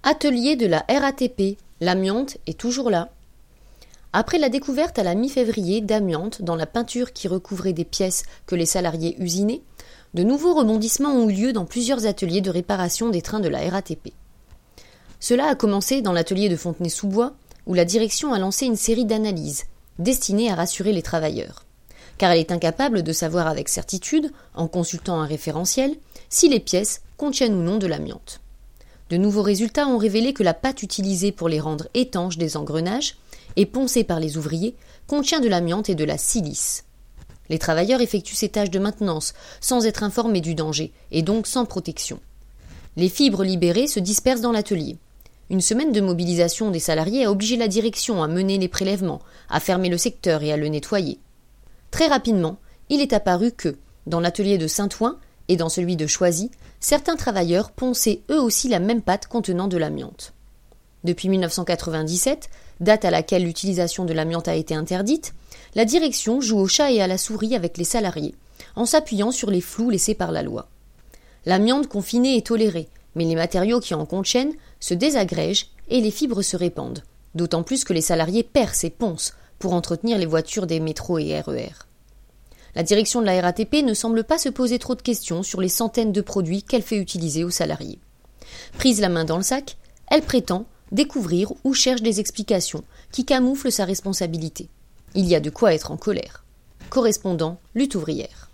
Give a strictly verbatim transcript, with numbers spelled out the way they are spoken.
Atelier de la R A T P, l'amiante est toujours là. Après la découverte à la mi-février d'amiante dans la peinture qui recouvrait des pièces que les salariés usinaient, de nouveaux rebondissements ont eu lieu dans plusieurs ateliers de réparation des trains de la R A T P. Cela a commencé dans l'atelier de Fontenay-sous-Bois, où la direction a lancé une série d'analyses, destinées à rassurer les travailleurs. Car elle est incapable de savoir avec certitude, en consultant un référentiel, si les pièces contiennent ou non de l'amiante. De nouveaux résultats ont révélé que la pâte utilisée pour les rendre étanches des engrenages et poncée par les ouvriers contient de l'amiante et de la silice. Les travailleurs effectuent ces tâches de maintenance sans être informés du danger et donc sans protection. Les fibres libérées se dispersent dans l'atelier. Une semaine de mobilisation des salariés a obligé la direction à mener les prélèvements, à fermer le secteur et à le nettoyer. Très rapidement, il est apparu que, dans l'atelier de Saint-Ouen et dans celui de Choisy, certains travailleurs ponçaient eux aussi la même pâte contenant de l'amiante. Depuis mille neuf cent quatre-vingt-dix-sept, date à laquelle l'utilisation de l'amiante a été interdite, la direction joue au chat et à la souris avec les salariés, en s'appuyant sur les flous laissés par la loi. L'amiante confinée est tolérée, mais les matériaux qui en contiennent se désagrègent et les fibres se répandent, d'autant plus que les salariés percent et poncent pour entretenir les voitures des métros et R E R. La direction de la R A T P ne semble pas se poser trop de questions sur les centaines de produits qu'elle fait utiliser aux salariés. Prise la main dans le sac, elle prétend découvrir ou cherche des explications qui camouflent sa responsabilité. Il y a de quoi être en colère. Correspondant Lutte ouvrière.